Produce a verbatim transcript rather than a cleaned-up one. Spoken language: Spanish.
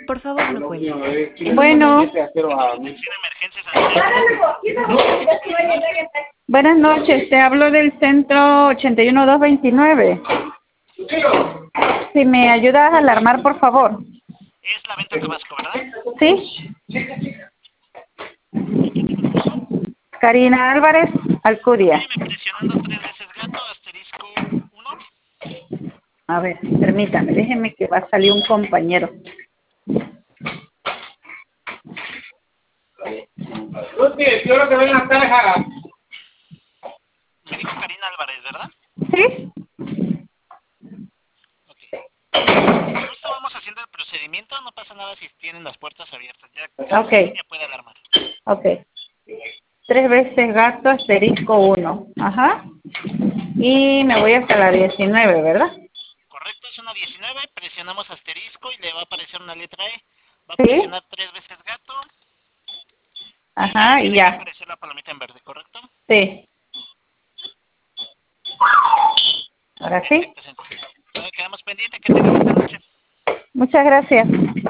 Por favor, no cuelgue. Bueno. Buenas noches, te hablo del centro ochenta y uno dos veintinueve. Si me ayudas a alarmar, por favor. Es la venta Tabasco, ¿verdad? ¿Sí? Karina Álvarez Alcudia. Sígueme presionando tres veces gato, asterisco uno. A ver, permítame, déjeme que va a salir un compañero. Lucy, quiero que vengan a estar. Me dijo Karina Álvarez, ¿verdad? ¿Sí? Ok. Justo vamos haciendo el procedimiento, no pasa nada si tienen las puertas abiertas. Ya Ok. ya puede alarmar. Ok. Tres veces gato, asterisco uno. Ajá. Y me voy hasta la diecinueve, ¿verdad? Correcto, es una diecinueve, presionamos asterisco y le va a aparecer una letra E. Va a ¿Sí? presionar tres veces gato. Ajá, y y va a ya. aparecer la palomita en verde, ¿correcto? Sí. Ahora sí. Perfecto, señor. Quedamos pendientes, que tenga buena noche. Muchas gracias.